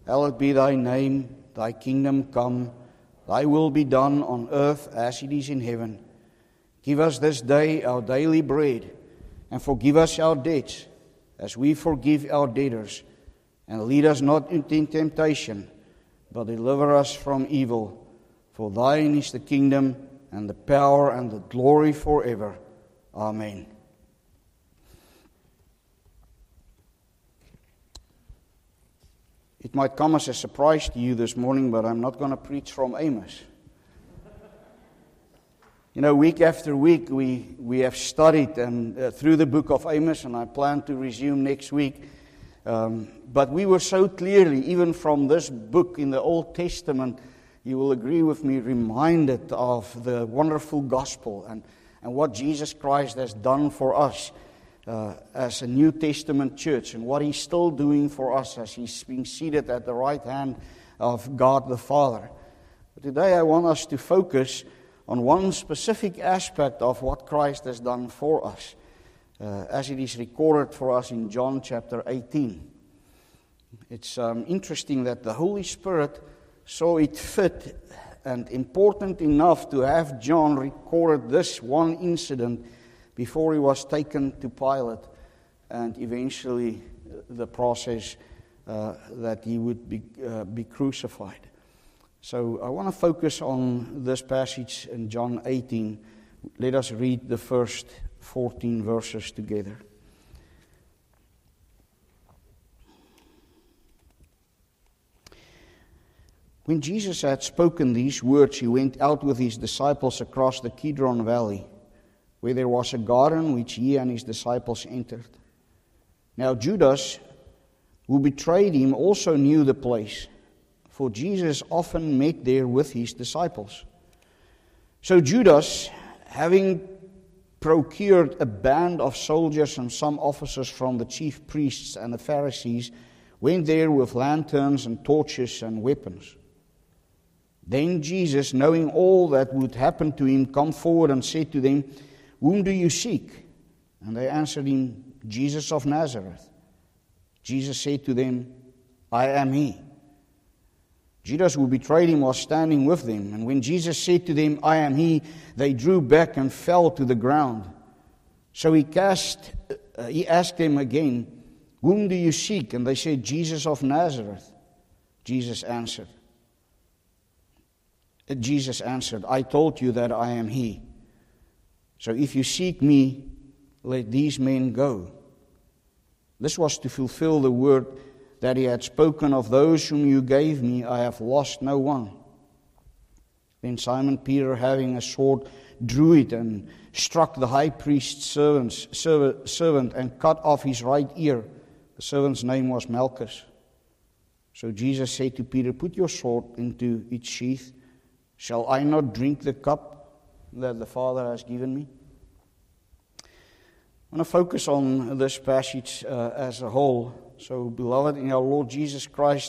Hallowed be thy name, thy kingdom come, thy will be done on earth as it is in heaven. Give us this day our daily bread, and forgive us our debts, as we forgive our debtors. And lead us not into temptation, but deliver us from evil. For thine is the kingdom, and the power, and the glory forever. Amen. It might come as a surprise to you this morning, but I'm not going to preach from Amos. You know, week after week we have studied and through the book of Amos, and I plan to resume next week. But we were so clearly, even from this book in the Old Testament, you will agree with me, reminded of the wonderful gospel and what Jesus Christ has done for us as a New Testament church, and what He's still doing for us as He's being seated at the right hand of God the Father. But today I want us to focus on one specific aspect of what Christ has done for us, as it is recorded for us in John chapter 18. It's interesting that the Holy Spirit saw it fit and important enough to have John record this one incident before he was taken to Pilate, and eventually the process that he would be crucified. So I want to focus on this passage in John 18. Let us read the first 14 verses together. When Jesus had spoken these words, he went out with his disciples across the Kidron Valley, where there was a garden which he and his disciples entered. Now Judas, who betrayed him, also knew the place, for Jesus often met there with his disciples. So Judas, having procured a band of soldiers and some officers from the chief priests and the Pharisees, went there with lanterns and torches and weapons. Then Jesus, knowing all that would happen to him, came forward and said to them, "Whom do you seek?" And they answered him, "Jesus of Nazareth." Jesus said to them, "I am he." Judas, who betrayed him, was standing with them. And when Jesus said to them, "I am he," they drew back and fell to the ground. So he asked them again, "Whom do you seek?" And they said, "Jesus of Nazareth." Jesus answered, "I told you that I am he. So if you seek me, let these men go." This was to fulfill the word that he had spoken, "Of those whom you gave me, I have lost no one." Then Simon Peter, having a sword, drew it and struck the high priest's servant and cut off his right ear. The servant's name was Malchus. So Jesus said to Peter, "Put your sword into its sheath. Shall I not drink the cup that the Father has given me?" I want to focus on this passage as a whole. So, beloved in our Lord Jesus Christ,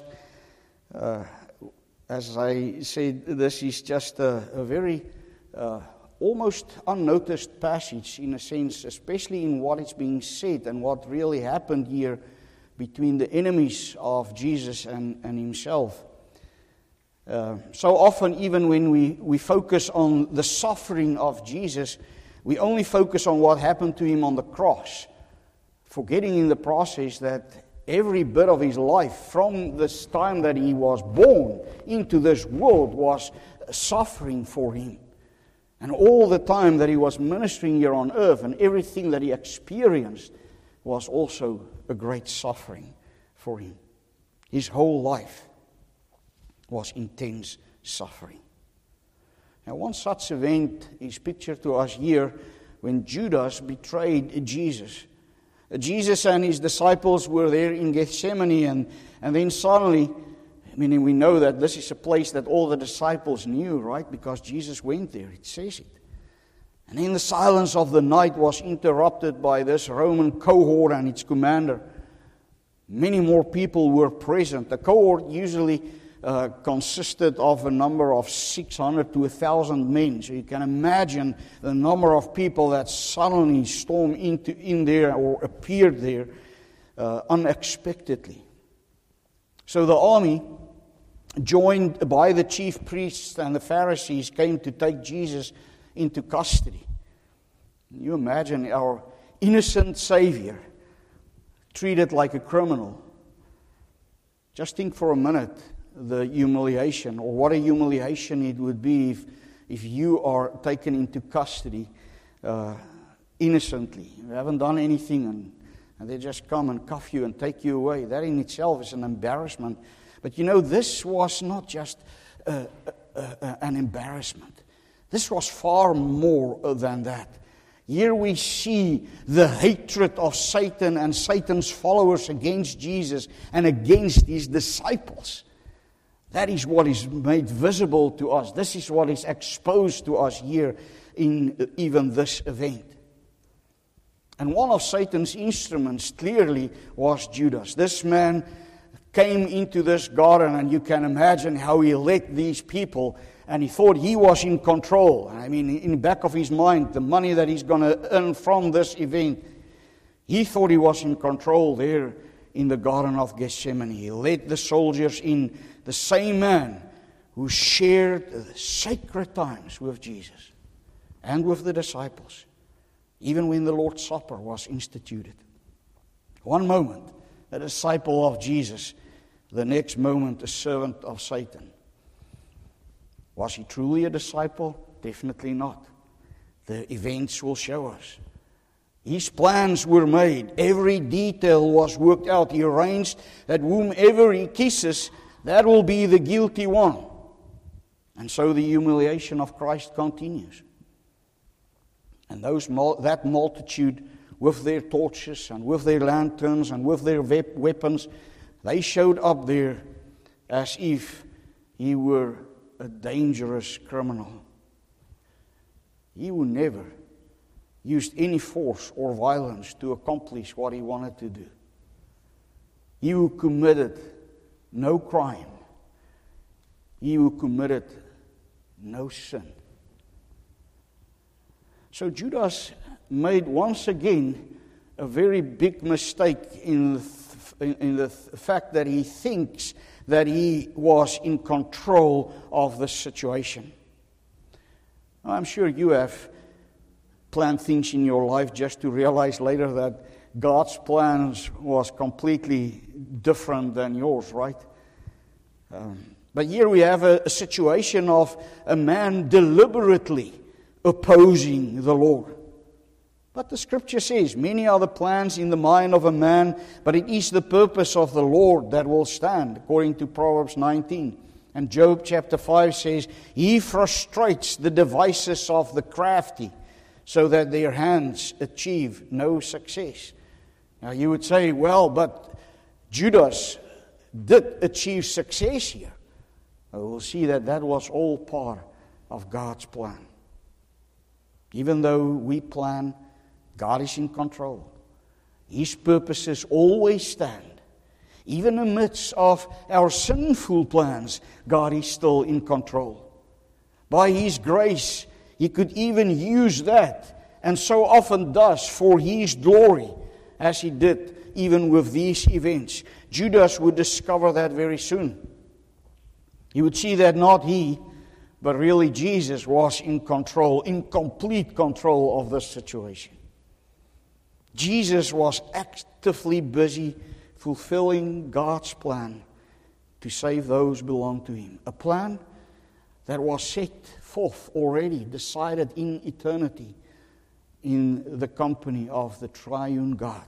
as I said, this is just a very almost unnoticed passage in a sense, especially in what is being said and what really happened here between the enemies of Jesus and himself. So often, even when we focus on the suffering of Jesus, we only focus on what happened to him on the cross, forgetting in the process that every bit of his life, from this time that he was born into this world, was suffering for him. And all the time that he was ministering here on earth, and everything that he experienced was also a great suffering for him. His whole life was intense suffering. Now, one such event is pictured to us here when Judas betrayed Jesus. Jesus and his disciples were there in Gethsemane, and then suddenly, meaning we know that this is a place that all the disciples knew, right? Because Jesus went there, it says it. And then the silence of the night was interrupted by this Roman cohort and its commander. Many more people were present. The cohort usually consisted of a number of 600 to 1,000 men. So you can imagine the number of people that suddenly stormed in there or appeared there unexpectedly. So the army, joined by the chief priests and the Pharisees, came to take Jesus into custody. Can you imagine our innocent Savior treated like a criminal? Just think for a minute the humiliation, or what a humiliation it would be if you are taken into custody innocently. You haven't done anything, and they just come and cuff you and take you away. That in itself is an embarrassment. But this was not just an embarrassment. This was far more than that. Here we see the hatred of Satan and Satan's followers against Jesus and against his disciples. That is what is made visible to us. This is what is exposed to us here in even this event. And one of Satan's instruments clearly was Judas. This man came into this garden, and you can imagine how he led these people, and he thought he was in control. I mean, in the back of his mind, the money that he's going to earn from this event, he thought he was in control there in the Garden of Gethsemane. He led the soldiers in, the same man who shared the sacred times with Jesus and with the disciples, even when the Lord's Supper was instituted. One moment, a disciple of Jesus, the next moment, a servant of Satan. Was he truly a disciple? Definitely not. The events will show us. His plans were made. Every detail was worked out. He arranged that whomever he kisses, that will be the guilty one. And so the humiliation of Christ continues. And that multitude, with their torches and with their lanterns and with their weapons, they showed up there as if he were a dangerous criminal. He would never used any force or violence to accomplish what he wanted to do. He who committed no crime. He who committed no sin. So Judas made once again a very big mistake in the fact that he thinks that he was in control of the situation. Now, I'm sure you have planned things in your life just to realize later that God's plans was completely different than yours, right? But here we have a situation of a man deliberately opposing the Lord. But the Scripture says, many are the plans in the mind of a man, but it is the purpose of the Lord that will stand, according to Proverbs 19. And Job chapter 5 says, He frustrates the devices of the crafty, so that their hands achieve no success. Now you would say, well, but Judas did achieve success here. We'll see that was all part of God's plan. Even though we plan, God is in control. His purposes always stand. Even amidst of our sinful plans, God is still in control. By His grace, He could even use that, and so often does, for His glory, as He did even with these events. Judas would discover that very soon. He would see that not he, but really Jesus was in control, in complete control of this situation. Jesus was actively busy fulfilling God's plan to save those who belong to Him. A plan that was set forth already, decided in eternity, in the company of the triune God.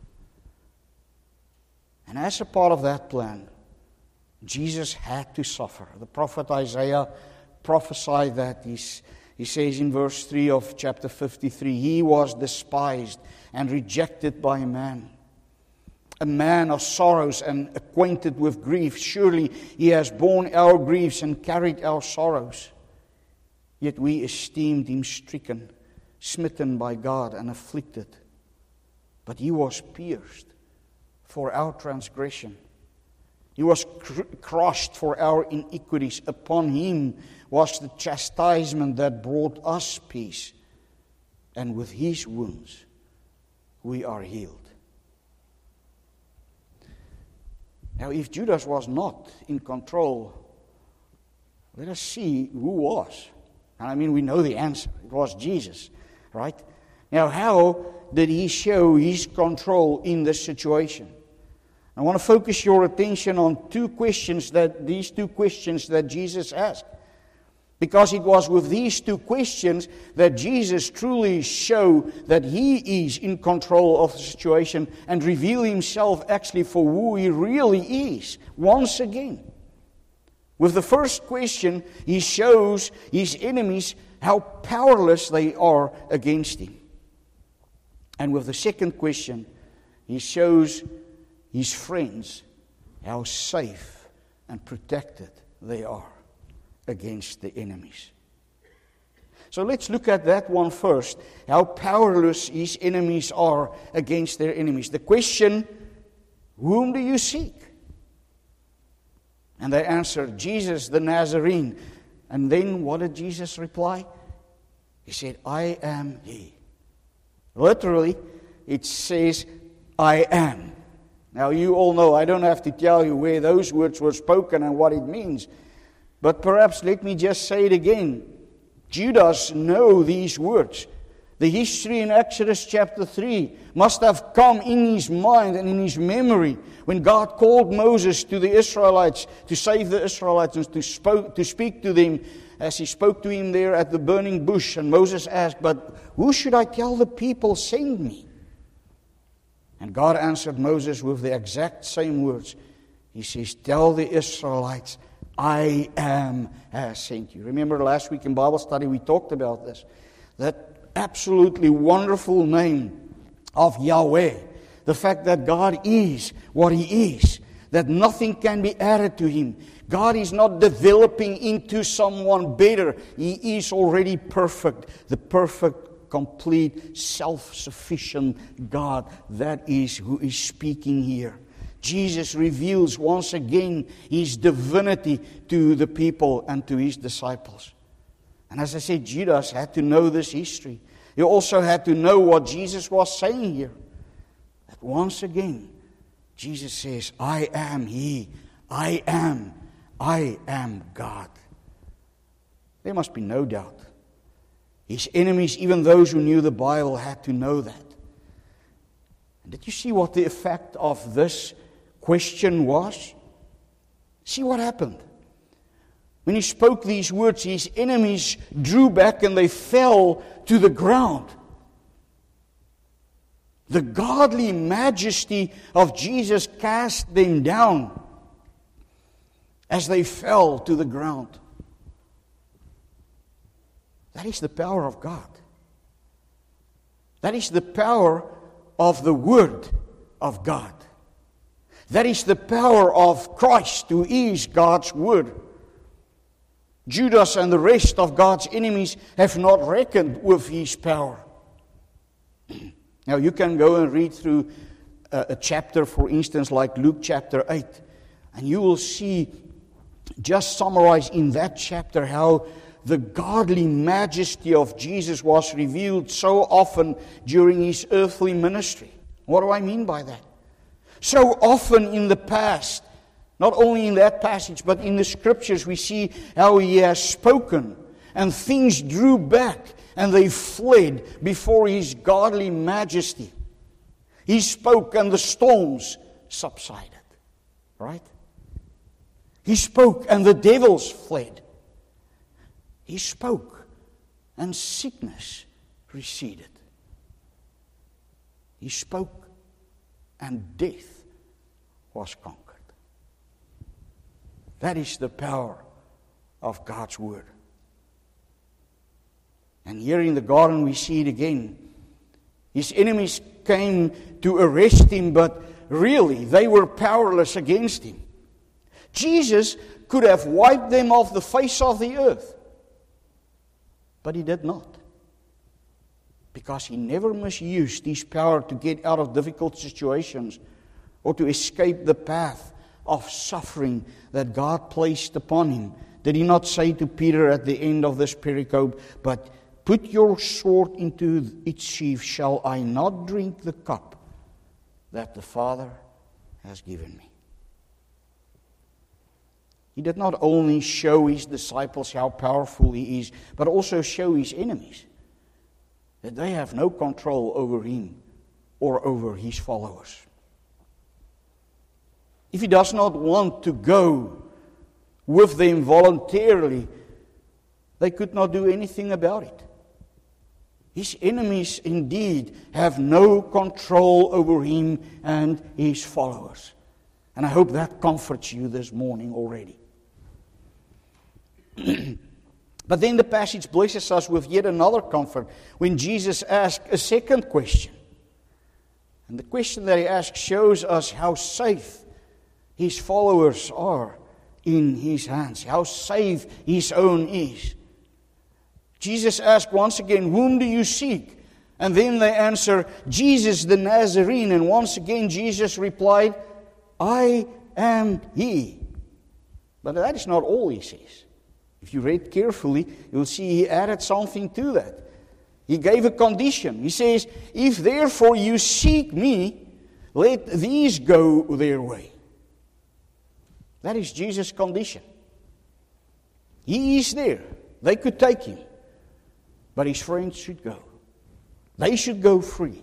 And as a part of that plan, Jesus had to suffer. The prophet Isaiah prophesied that. He says in verse 3 of chapter 53, He was despised and rejected by man, a man of sorrows and acquainted with grief. Surely He has borne our griefs and carried our sorrows. Yet we esteemed Him stricken, smitten by God and afflicted. But He was pierced for our transgression. He was crushed for our iniquities. Upon Him was the chastisement that brought us peace. And with His wounds we are healed. Now, if Judas was not in control, let us see who was. And I mean, we know the answer. It was Jesus, right? Now, how did he show his control in this situation? I want to focus your attention on these two questions that Jesus asked. Because it was with these two questions that Jesus truly showed that he is in control of the situation and reveal himself actually for who he really is, once again. With the first question, he shows his enemies how powerless they are against him. And with the second question, he shows his friends how safe and protected they are against the enemies. So let's look at that one first, how powerless his enemies are against their enemies. The question, whom do you seek? And they answered, Jesus the Nazarene. And then what did Jesus reply? He said, I am he. Literally, it says, I am. Now you all know, I don't have to tell you where those words were spoken and what it means. But perhaps let me just say it again. Judas knew these words. The history in Exodus chapter 3 must have come in his mind and in his memory when God called Moses to the Israelites to save the Israelites and to speak to them as he spoke to him there at the burning bush. And Moses asked, but who should I tell the people send me? And God answered Moses with the exact same words. He says, tell the Israelites, I am has sent you. Remember last week in Bible study we talked about this. That absolutely wonderful name of Yahweh. The fact that God is what He is. That nothing can be added to Him. God is not developing into someone better. He is already perfect. The perfect, complete, self-sufficient God. That is who is speaking here. Jesus reveals once again His divinity to the people and to His disciples. And as I said, Judas had to know this history. He also had to know what Jesus was saying here. That once again, Jesus says, I am He. I am God. There must be no doubt. His enemies, even those who knew the Bible, had to know that. And did you see what the effect of this question was? See what happened. When he spoke these words, his enemies drew back and they fell to the ground. The godly majesty of Jesus cast them down as they fell to the ground. That is the power of God. That is the power of the Word of God. That is the power of Christ, who is God's Word. Judas and the rest of God's enemies have not reckoned with His power. Now you can go and read through a chapter, for instance, like Luke chapter 8. And you will see, just summarized in that chapter, how the godly majesty of Jesus was revealed so often during His earthly ministry. What do I mean by that? So often in the past, not only in that passage, but in the Scriptures, we see how He has spoken. And things drew back and they fled before His godly majesty. He spoke and the storms subsided. Right? He spoke and the devils fled. He spoke and sickness receded. He spoke and death was conquered. That is the power of God's Word. And here in the garden we see it again. His enemies came to arrest Him, but really they were powerless against Him. Jesus could have wiped them off the face of the earth. But He did not. Because He never misused His power to get out of difficult situations or to escape the path of suffering that God placed upon Him. Did He not say to Peter at the end of this pericope, but put your sword into its sheath, shall I not drink the cup that the Father has given me? He did not only show his disciples how powerful he is, but also show his enemies that they have no control over him or over his followers. If he does not want to go with them voluntarily, they could not do anything about it. His enemies indeed have no control over him and his followers. And I hope that comforts you this morning already. But then the passage blesses us with yet another comfort when Jesus asks a second question. And the question that he asks shows us how safe his followers are in his hands, how safe his own is. Jesus asked once again, "Whom do you seek?" And then they answer, "Jesus the Nazarene." And once again Jesus replied, "I am he." But that is not all he says. If you read carefully, you'll see he added something to that. He gave a condition. He says, "If therefore you seek me, let these go their way." That is Jesus' condition. He is there. They could take him. But his friends should go. They should go free.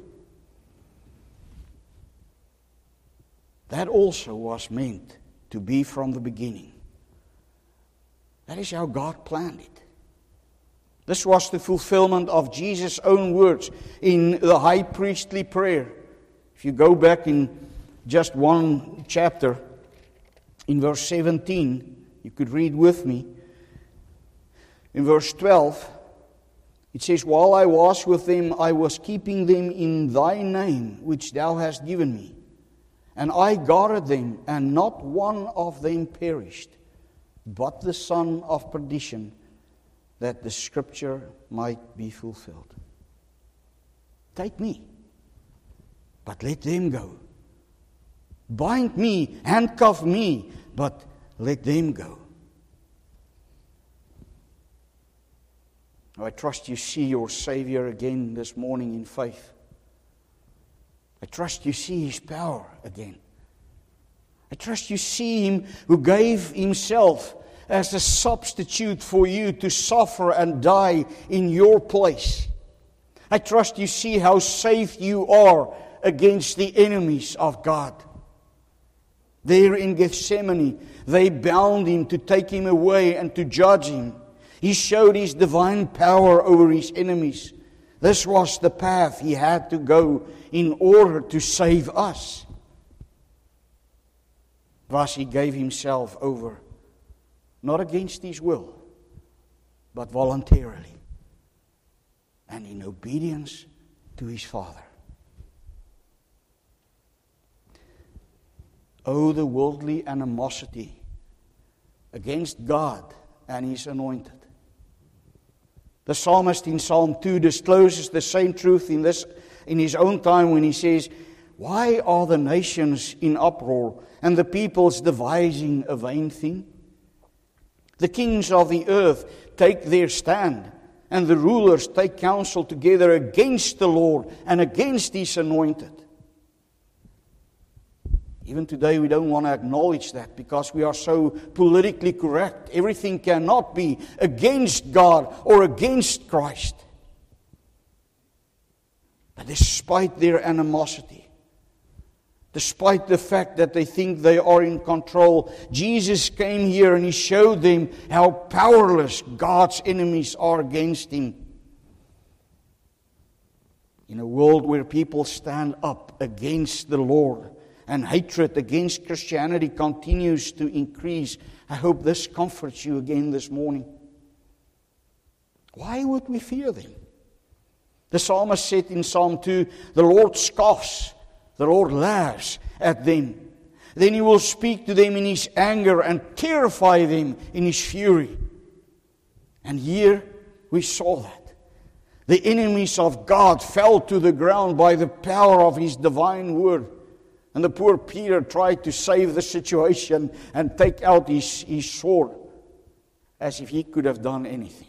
That also was meant to be from the beginning. That is how God planned it. This was the fulfillment of Jesus' own words in the high priestly prayer. If you go back in just one chapter, in verse 17, you could read with me. In verse 12, it says, "While I was with them, I was keeping them in thy name, which thou hast given me. And I guarded them, and not one of them perished, but the son of perdition, that the scripture might be fulfilled." Take me, but let them go. Bind me, handcuff me, but let them go. I trust you see your Savior again this morning in faith. I trust you see his power again. I trust you see him who gave himself as a substitute for you to suffer and die in your place. I trust you see how safe you are against the enemies of God. There in Gethsemane, they bound him to take him away and to judge him. He showed his divine power over his enemies. This was the path he had to go in order to save us. Thus he gave himself over, not against his will, but voluntarily, and in obedience to his Father. Oh, the worldly animosity against God and his anointed. The psalmist in Psalm 2 discloses the same truth in his own time when he says, "Why are the nations in uproar and the peoples devising a vain thing? The kings of the earth take their stand, and the rulers take counsel together against the Lord and against his anointed." Even today we don't want to acknowledge that because we are so politically correct. Everything cannot be against God or against Christ. But despite their animosity, despite the fact that they think they are in control, Jesus came here and he showed them how powerless God's enemies are against him. In a world where people stand up against the Lord, and hatred against Christianity continues to increase, I hope this comforts you again this morning. Why would we fear them? The psalmist said in Psalm 2, "The Lord scoffs, the Lord laughs at them. Then he will speak to them in his anger and terrify them in his fury." And here we saw that. The enemies of God fell to the ground by the power of his divine word. And the poor Peter tried to save the situation and take out his sword as if he could have done anything.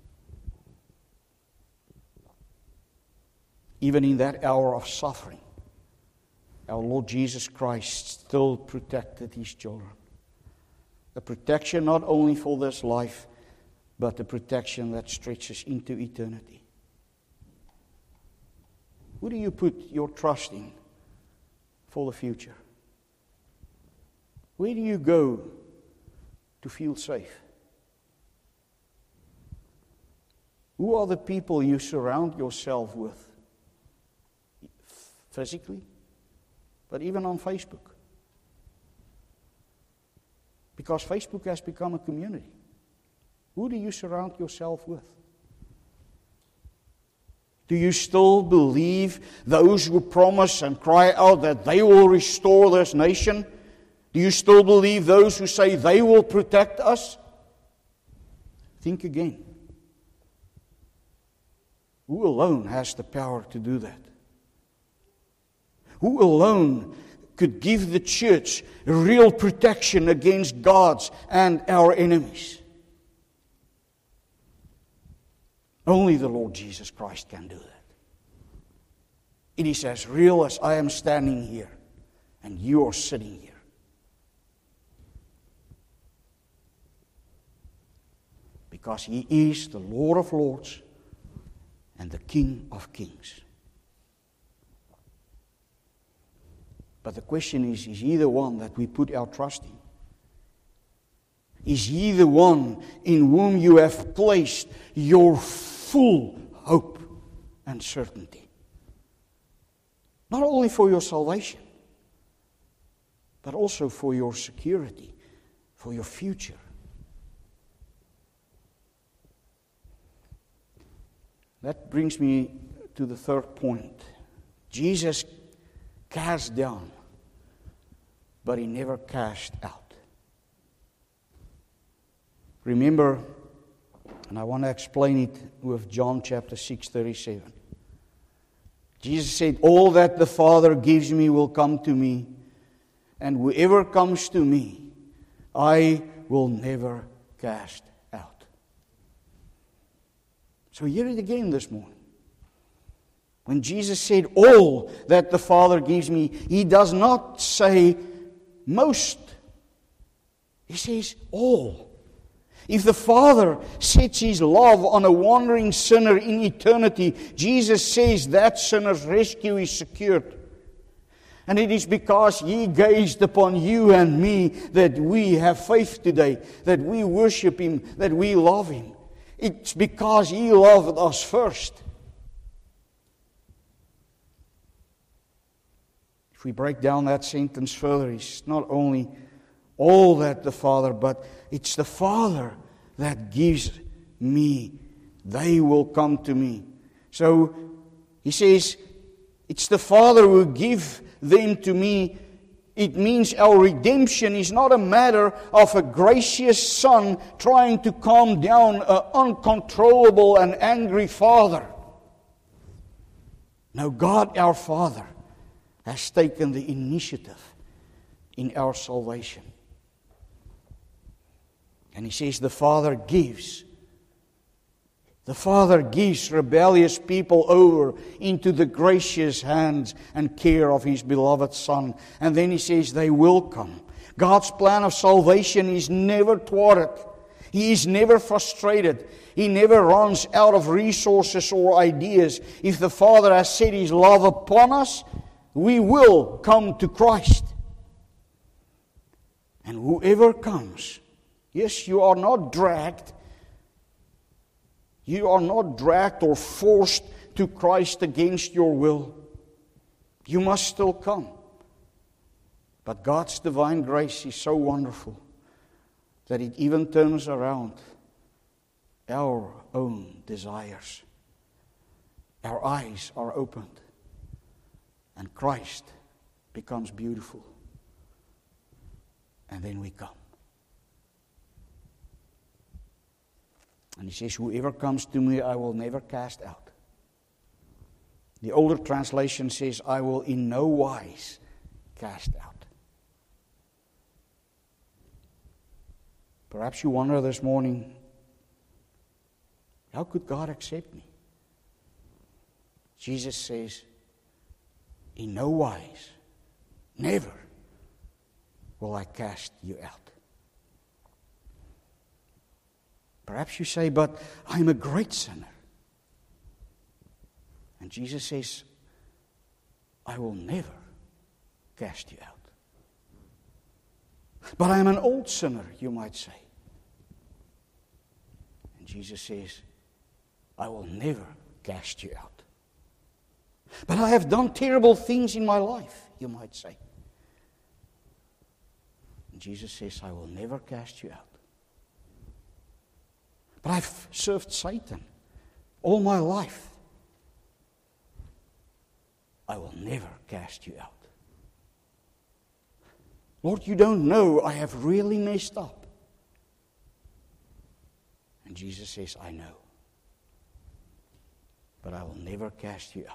Even in that hour of suffering, our Lord Jesus Christ still protected his children. A protection not only for this life, but a protection that stretches into eternity. Who do you put your trust in for the future? Where do you go to feel safe? Who are the people you surround yourself with? Physically, but even on Facebook. Because Facebook has become a community. Who do you surround yourself with? Do you still believe those who promise and cry out that they will restore this nation? Do you still believe those who say they will protect us? Think again. Who alone has the power to do that? Who alone could give the church real protection against God's and our enemies? Only the Lord Jesus Christ can do that. It is as real as I am standing here and you are sitting here. Because He is the Lord of Lords and the King of Kings. But the question is He the one that we put our trust in? Is He the one in whom you have placed your full hope and certainty? Not only for your salvation, but also for your security, for your future. That brings me to the third point. Jesus cast down, but He never cast out. Remember, and I want to explain it with John chapter 6:37. Jesus said, "All that the Father gives me will come to me, and whoever comes to me, I will never cast out." So hear it again this morning. When Jesus said, "All that the Father gives me," He does not say most. He says all. If the Father sets His love on a wandering sinner in eternity, Jesus says that sinner's rescue is secured. And it is because He gazed upon you and me that we have faith today, that we worship Him, that we love Him. It's because He loved us first. If we break down that sentence further, it's not only all that the Father, but it's the Father that gives me. They will come to me. So He says, it's the Father who gives them to me. It means our redemption is not a matter of a gracious Son trying to calm down an uncontrollable and angry Father. No, God our Father has taken the initiative in our salvation. And He says the Father gives. The Father gives rebellious people over into the gracious hands and care of His beloved Son. And then He says they will come. God's plan of salvation is never thwarted. He is never frustrated. He never runs out of resources or ideas. If the Father has set His love upon us, we will come to Christ. And whoever comes, yes, you are not dragged. You are not dragged or forced to Christ against your will. You must still come. But God's divine grace is so wonderful that it even turns around our own desires. Our eyes are opened, and Christ becomes beautiful. And then we come. And He says, whoever comes to me, I will never cast out. The older translation says, I will in no wise cast out. Perhaps you wonder this morning, how could God accept me? Jesus says, in no wise, never will I cast you out. Perhaps you say, but I'm a great sinner. And Jesus says, I will never cast you out. But I'm an old sinner, you might say. And Jesus says, I will never cast you out. But I have done terrible things in my life, you might say. And Jesus says, I will never cast you out. But I've served Satan all my life. I will never cast you out. Lord, you don't know I have really messed up. And Jesus says, I know. But I will never cast you out.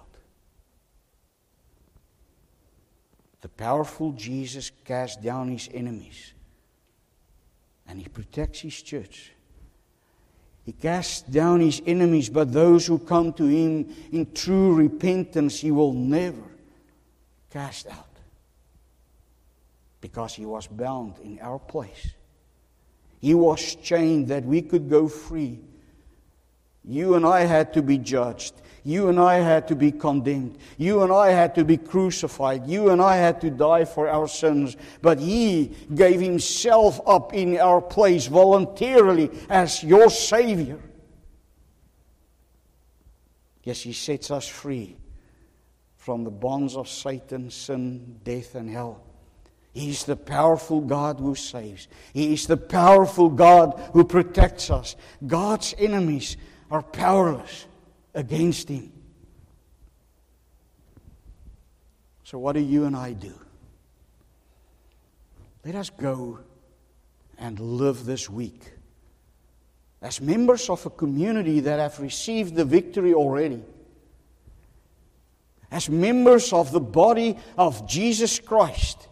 The powerful Jesus cast down his enemies. And he protects his church. He casts down his enemies, but those who come to him in true repentance, he will never cast out. Because he was bound in our place. He was chained that we could go free. You and I had to be judged. You and I had to be condemned. You and I had to be crucified. You and I had to die for our sins. But he gave himself up in our place voluntarily as your Savior. Yes, he sets us free from the bonds of Satan, sin, death, and hell. He is the powerful God who saves. He is the powerful God who protects us. God's enemies are powerless against him. So what do you and I do? Let us go and live this week as members of a community that have received the victory already. As members of the body of Jesus Christ.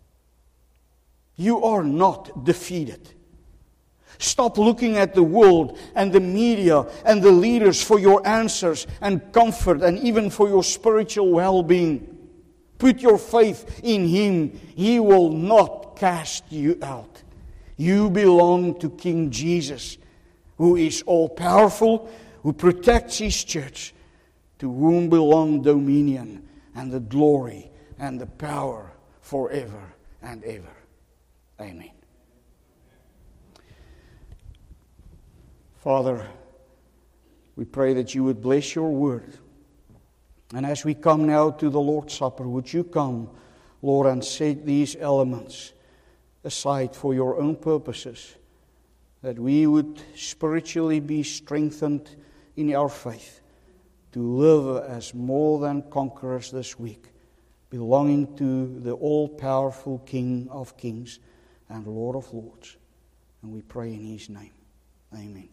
You are not defeated. Stop looking at the world and the media and the leaders for your answers and comfort and even for your spiritual well-being. Put your faith in him. He will not cast you out. You belong to King Jesus, who is all-powerful, who protects his church, to whom belong dominion and the glory and the power forever and ever. Amen. Father, we pray that you would bless your word. And as we come now to the Lord's Supper, would you come, Lord, and set these elements aside for your own purposes, that we would spiritually be strengthened in our faith to live as more than conquerors this week, belonging to the all-powerful King of Kings and Lord of Lords. And we pray in his name. Amen.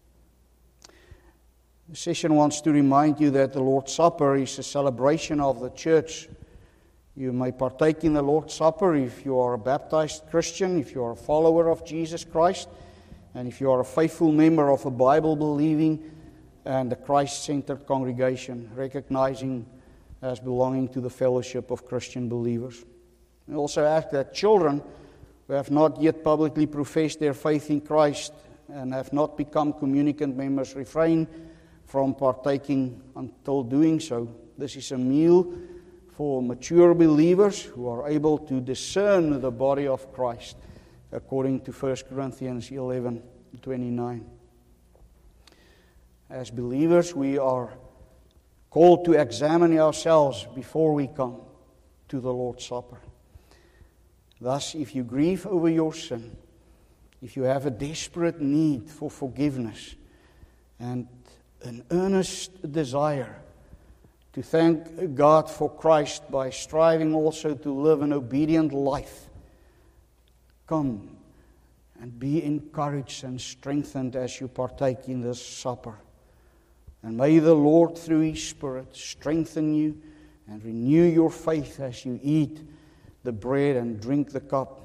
The session wants to remind you that the Lord's Supper is a celebration of the church. You may partake in the Lord's Supper if you are a baptized Christian, if you are a follower of Jesus Christ, and if you are a faithful member of a Bible-believing and a Christ-centered congregation, recognizing as belonging to the fellowship of Christian believers. We also ask that children who have not yet publicly professed their faith in Christ and have not become communicant members refrain from partaking until doing so. This is a meal for mature believers who are able to discern the body of Christ, according to 1 Corinthians 11:29. As believers, we are called to examine ourselves before we come to the Lord's Supper. Thus, if you grieve over your sin, if you have a desperate need for forgiveness and an earnest desire to thank God for Christ by striving also to live an obedient life, come and be encouraged and strengthened as you partake in this supper. And may the Lord, through his Spirit, strengthen you and renew your faith as you eat the bread and drink the cup.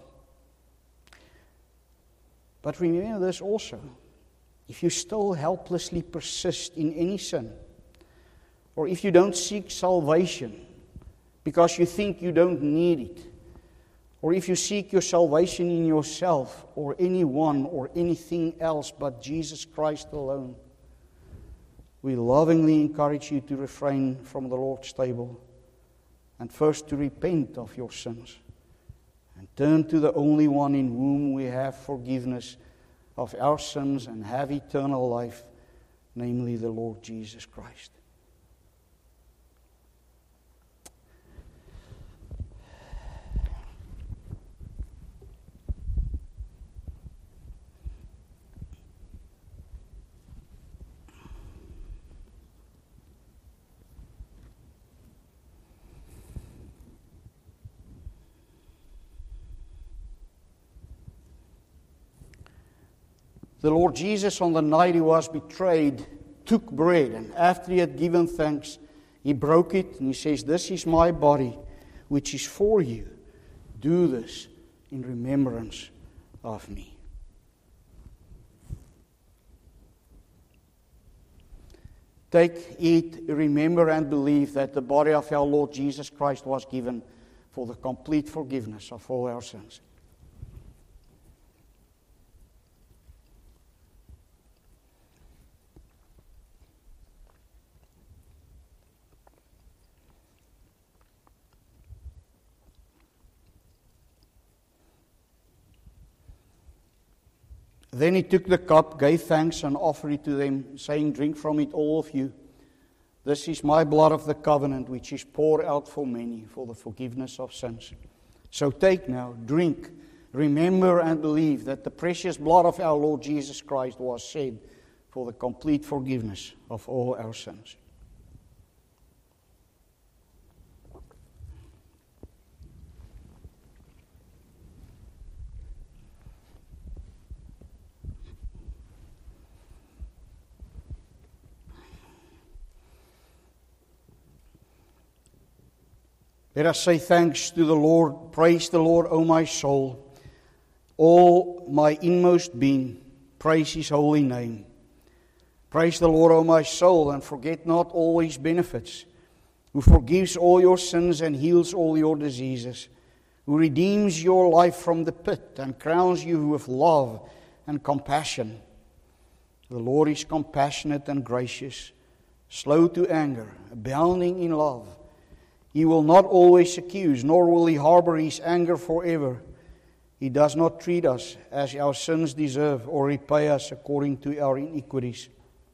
But remember this also. If you still helplessly persist in any sin, or if you don't seek salvation because you think you don't need it, or if you seek your salvation in yourself or anyone or anything else but Jesus Christ alone, we lovingly encourage you to refrain from the Lord's table and first to repent of your sins and turn to the only one in whom we have forgiveness of our sins and have eternal life, namely the Lord Jesus Christ. The Lord Jesus, on the night he was betrayed, took bread, and after he had given thanks, he broke it, and he says, "This is my body, which is for you. Do this in remembrance of me." Take, eat, remember, and believe that the body of our Lord Jesus Christ was given for the complete forgiveness of all our sins. Then he took the cup, gave thanks, and offered it to them, saying, "Drink from it, all of you. This is my blood of the covenant, which is poured out for many for the forgiveness of sins. So take now, drink, remember, and believe that the precious blood of our Lord Jesus Christ was shed for the complete forgiveness of all our sins." Let us say thanks to the Lord. Praise the Lord, O my soul. All my inmost being, praise His holy name. Praise the Lord, O my soul, and forget not all His benefits, who forgives all your sins and heals all your diseases, who redeems your life from the pit and crowns you with love and compassion. The Lord is compassionate and gracious, slow to anger, abounding in love. He will not always accuse, nor will He harbor His anger forever. He does not treat us as our sins deserve, or repay us according to our iniquities.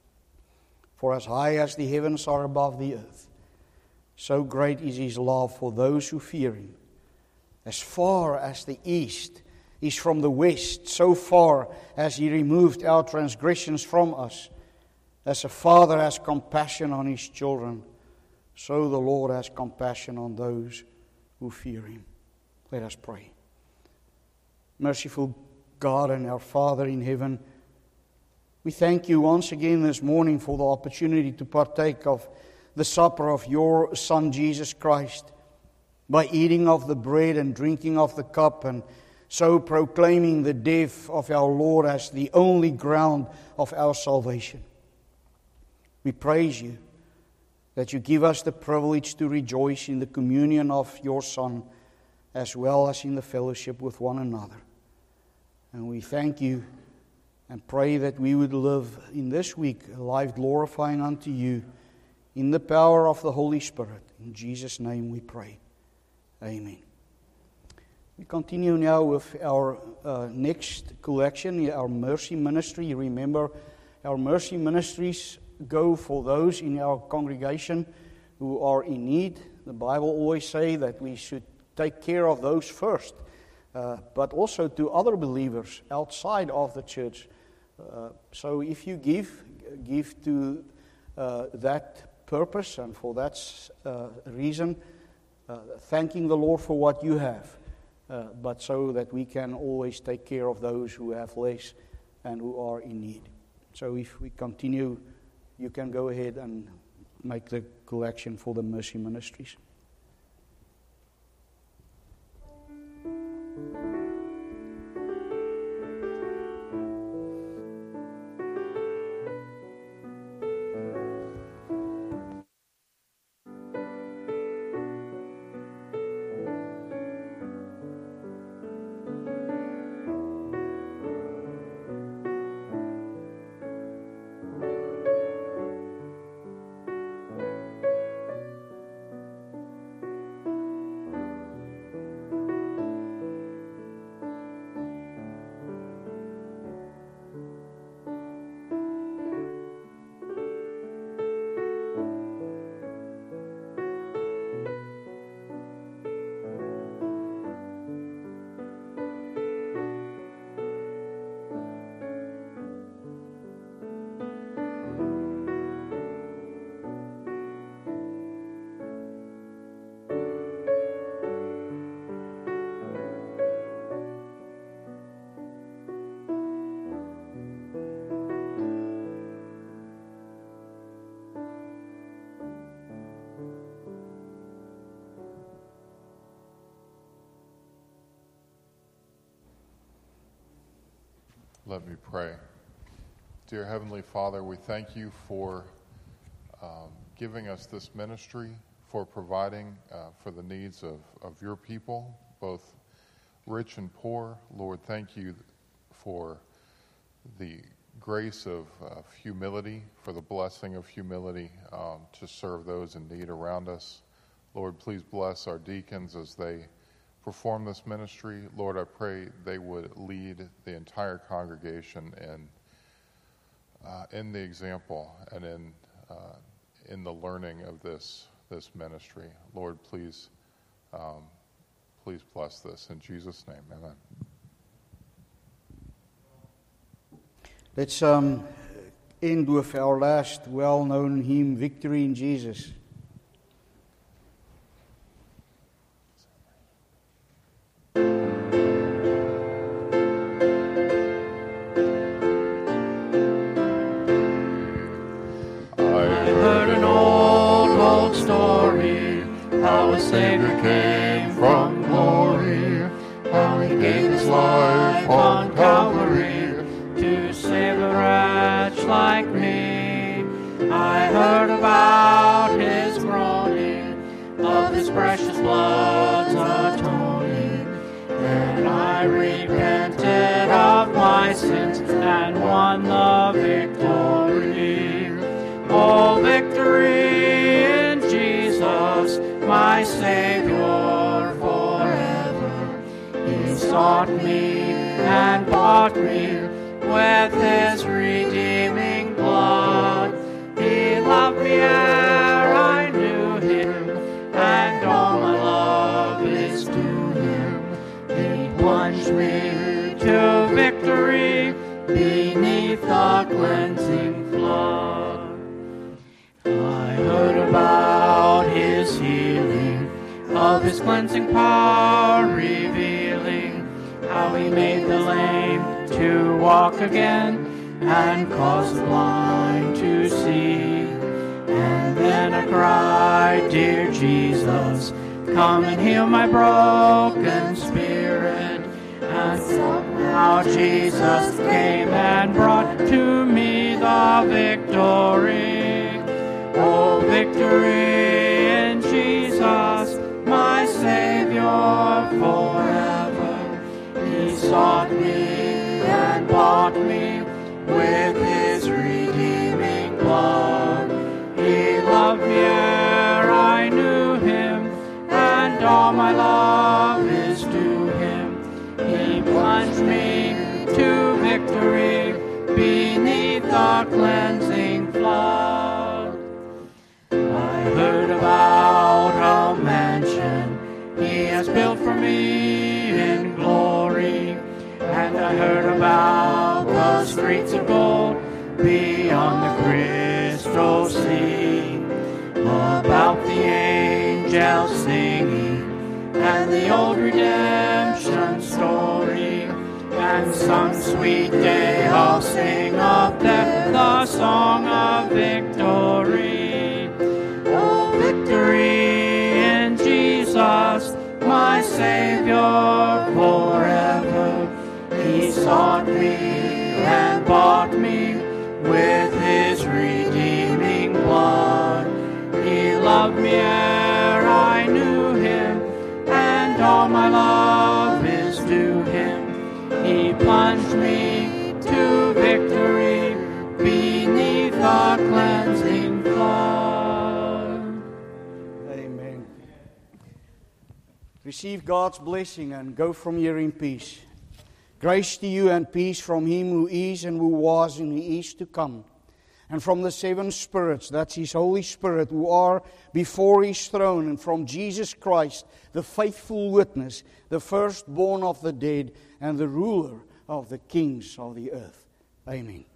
For as high as the heavens are above the earth, so great is His love for those who fear Him. As far as the east is from the west, so far as He removed our transgressions from us. As a father has compassion on his children, so the Lord has compassion on those who fear Him. Let us pray. Merciful God and our Father in heaven, we thank You once again this morning for the opportunity to partake of the supper of Your Son Jesus Christ by eating of the bread and drinking of the cup, and so proclaiming the death of our Lord as the only ground of our salvation. We praise You that You give us the privilege to rejoice in the communion of Your Son, as well as in the fellowship with one another. And we thank You and pray that we would live in this week a life glorifying unto You in the power of the Holy Spirit. In Jesus' name we pray. Amen. We continue now with our next collection, our mercy ministry. You remember, our mercy ministries go for those in our congregation who are in need. The Bible always says that we should take care of those first, but also to other believers outside of the church. So if you give to that purpose and for that reason, thanking the Lord for what you have, but so that we can always take care of those who have less and who are in need. So if we continue, you can go ahead and make the collection for the mercy ministries. Let me pray. Dear Heavenly Father, we thank you for giving us this ministry, for providing for the needs of your people, both rich and poor. Lord, thank you for the grace of humility, for the blessing of humility to serve those in need around us. Lord, please bless our deacons as they perform this ministry. Lord, I pray they would lead the entire congregation in the example and in the learning of this ministry. Lord, please bless this. In Jesus' name, amen. Let's end with our last well-known hymn, Victory in Jesus. How a Savior came from glory, how he gave his life on Calvary to save a wretch like me. I heard about his groaning, of his precious blood's atoning, and I repented of my sins and won the victory. Oh, victory in Jesus, my Savior forever. He sought me and bought me with his redeeming blood. He loved me ere I knew him, and all my love is to him. He plunged me to victory beneath the cleansing flood. I heard about his healing, of his cleansing power revealing, how he made the lame to walk again and caused the blind to see. And then I cried, dear Jesus, come and heal my broken spirit. And somehow Jesus came and brought to me the victory. Oh, victory in Jesus, my Savior forever. He sought me and bought me with his redeeming blood. He loved me ere I knew him, and all my love is to him. He plunged me to victory beneath the cleansing flood. I heard about a mansion he has built for me in glory, and I heard about the streets of gold beyond the crystal sea, about the angels singing and the old redemption story, and some sweet day I'll sing of death the song of victory. Oh, victory in Jesus, my Savior forever. He sought me and bought me with his redeeming blood. He loved me ere I knew him, and all my love is to him. He plunged me to victory beneath the cleansing flood. Amen. Receive God's blessing and go from here in peace. Grace to you and peace from him who is and who was and who is to come. And from the seven spirits, that's his Holy Spirit, who are before his throne, and from Jesus Christ, the faithful witness, the firstborn of the dead, and the ruler of the kings of the earth. Amen.